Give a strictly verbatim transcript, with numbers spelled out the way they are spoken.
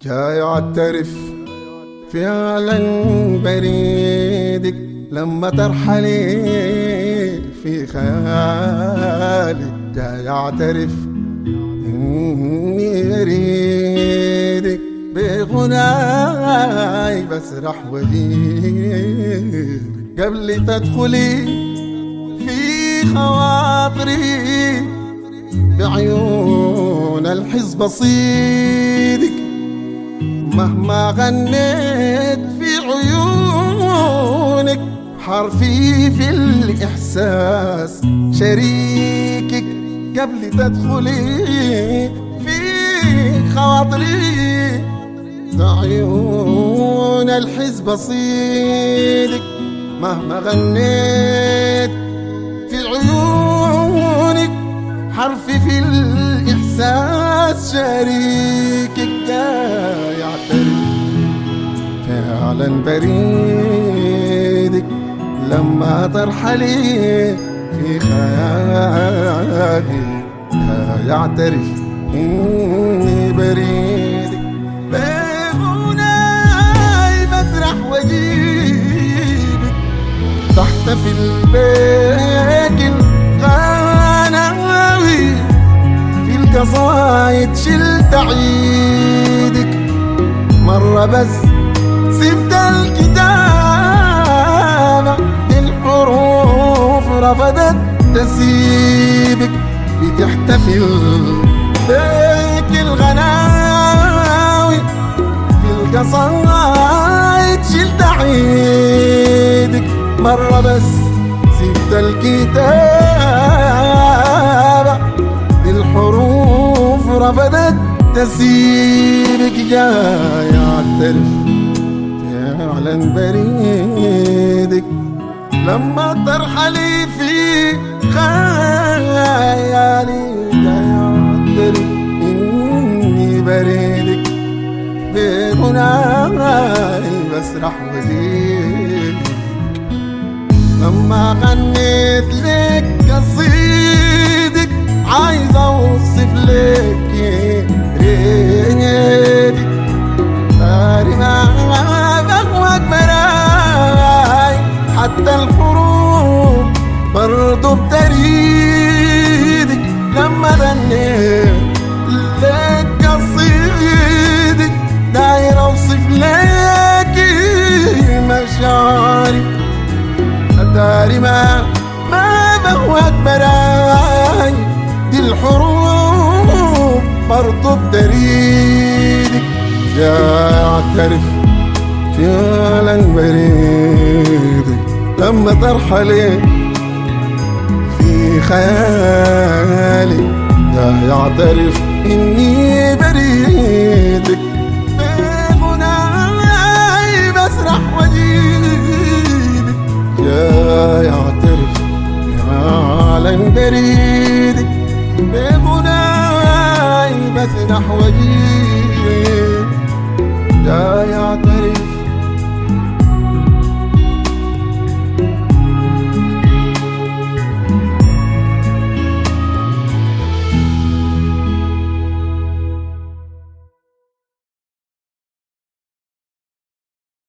جاي اعترف فعلا بريدك لما ترحلي في خيالي. جاي اعترف اني بريدك بغناي بسرح واجيبك قبل تدخلي في خواطري بعيون الحزب بصيدك. مهما غنيت في عيونك حرفي في الإحساس شريكك قبل تدخلي في خواطري بعيون الحزب بصيدك. مهما غنيت في عيونك حرفي في الإحساس شريكك. جاي يعترف فعلا بريدك لما ترحلي في خيالي. جاي يعترف إني بريدك بغناي بسرح واجيبك تحتفل بيك الغناوي في القصايد شلت عيدك. مرة بس سبت الكتابة الحروف رفضت تسيبك بتحتفل بيك الغناوي في القصايد شلت عيدك. مرة بس سبت الكتابة الحروف رفضت تسيبك. جاي اعترف فعلا بريدك لما ترحلي في خيالي. جاي اعترف اني بريدك بغناي بسرح واجيبك. لما غنيت لك قصيدك عايز اوصف لك ريدك داري ما بغوك مراي حتى الحروف برضو بتريدك. لما غنيت لك قصيدك داير اوصف لك مشاعري داري ما ما بهوك براي دي الحروف برضو بتريدك. جاي اعترف فعلا بريدك لما ترحلي في خيالي. جاي اعترف اني بريدك بغناي بسرح واجيبك. جاي اعترف فعلا بريدك بغناي بسرح واجيبك.